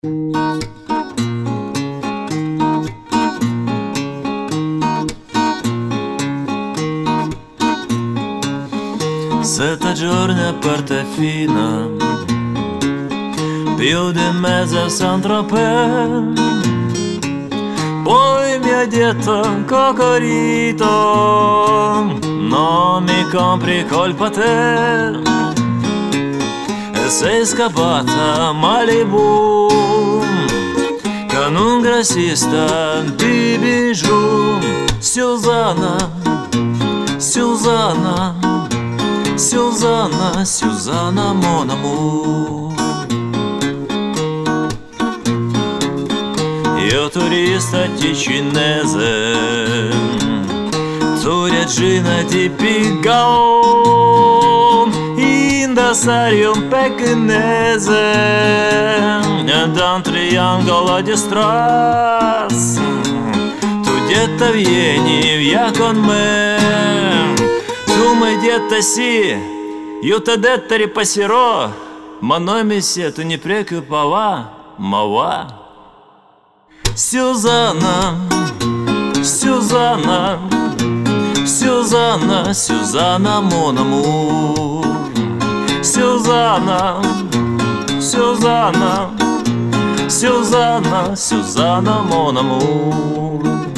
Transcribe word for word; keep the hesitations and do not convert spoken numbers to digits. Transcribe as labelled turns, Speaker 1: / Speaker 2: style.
Speaker 1: Sette giorni a Portofino, più di mese a Saint-Tropez. Poi mi ha detto Cocorito, non mi compri colpa te. E sei scappata a Malibu con un grassista di bijou. Сюзанна, Сюзанна, Сюзанна, Сюзанна, mon amour. Io turista ticinese, tu regina di Pigaon, indossarium pekkinese, da un triangolo di strass. Tu где-то vieni via con me, tu mi где-то si, io t'ho detto ripasserò, ma non mi si, tu ne preoccupava, ma va. Сюзанна, Сюзанна, Сюзанна, Сюзанна, mon amour. Сюзанна, Сюзанна, Сюзанна, Сюзанна, mon amour.